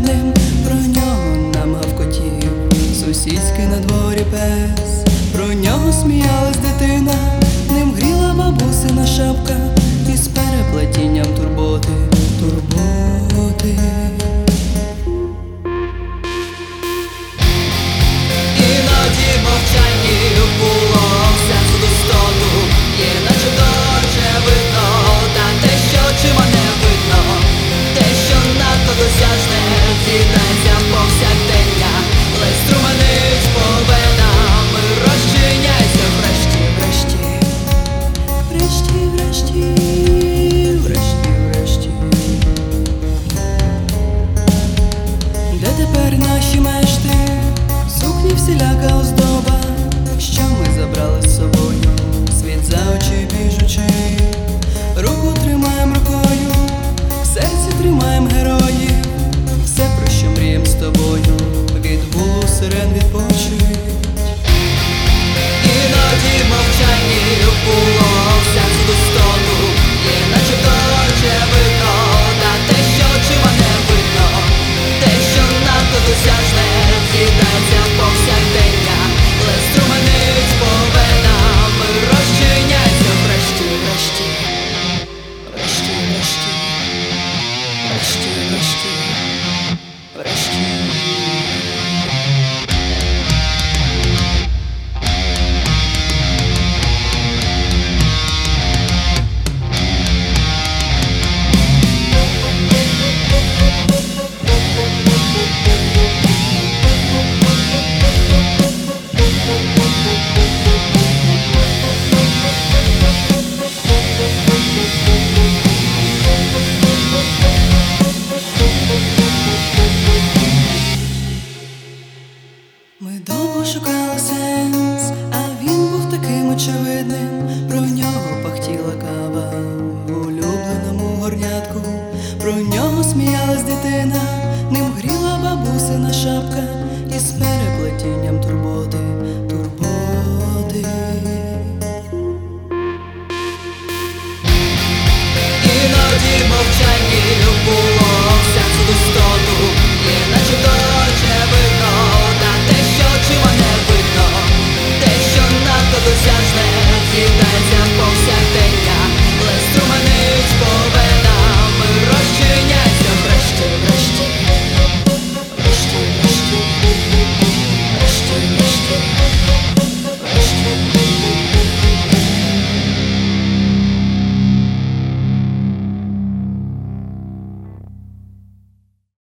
очевидним, про нього нам гавкотів сусідський на дворі пес. Про нього сміялась дитина, ним гріла бабусина шапка, із переплетінням турботи, турботи. Іноді мовчання було сенсу достоту, є начебто очевидно, та те, що очима не видно, те, що надто досяжне, з'їдається повсякдення, ледь струменить по венам, розчиняється врешті, врешті, Врешті, врешті, врешті, врешті. Де тепер наші мешти? Сукні всіляка оздоба, що ми забрали з собою, світ за очі біжучи. Руку тримаєм рукою, в серці тримаєм героїв, все, про що мрієм з тобою, від гулу сирен відпочить. іноді мовчання було сенсу достоту, є начебто очевидно, та те, що очима не видно, те, що надто досяжне, з'їдається повсякдення, ледь струменить по венам, розчиняється врешті, врешті, врешті, врешті, врешті, врешті, врешті. Ми довго шукали сенс, а він був таким очевидним. Про нього пахтіла кава в улюбленому горнятку. Про нього сміялась дитина, ним гріла бабусина шапка, із переплетінням турботи.